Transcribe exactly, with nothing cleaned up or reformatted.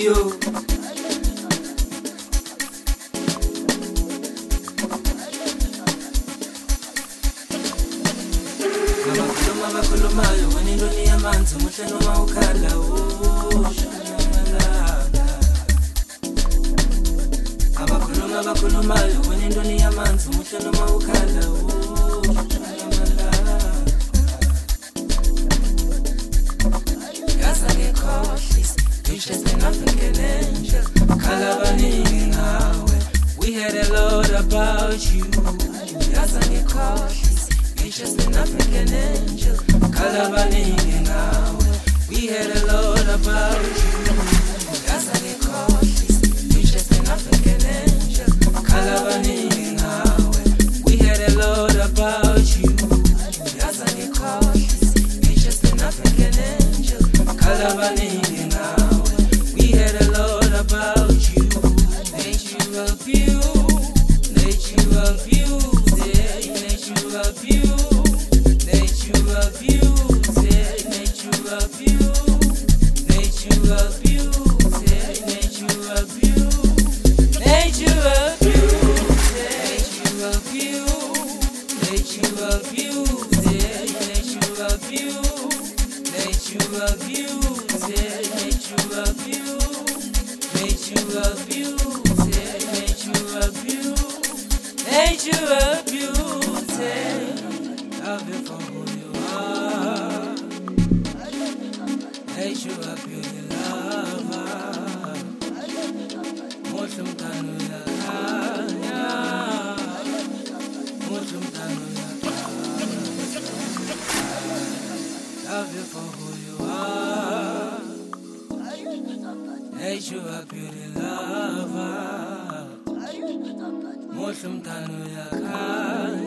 yo. Abakhuluma abakhulumayo wena into niyamanzi muhle noma ukhala abakhuluma abakhulumayo wena into niyamanzi muhle noma ukhala yaza ngekhohlisa you're just an African angel khala baningi ngawe we heard a lot about you yaza ngekhohlisa you're just an African angel khala baningi ngawe we heard a lot about you yaza ngekhohlisa you're just an African angel khala baningi ngawe we heard a lot about you yaza ngekhohlisa you're just an African angel khala baningi ngawe we heard a lot about you natural view natural view natural view natural view natural view natural view natural view natural view natural view natural view natural view natural view natural view natural view natural view natural beauty love you for who you are natural beauty lover muhle mntana uyakhanya muhle mntana uyakhanya love you for who you are natural beauty lover muhle mntana uyakhanya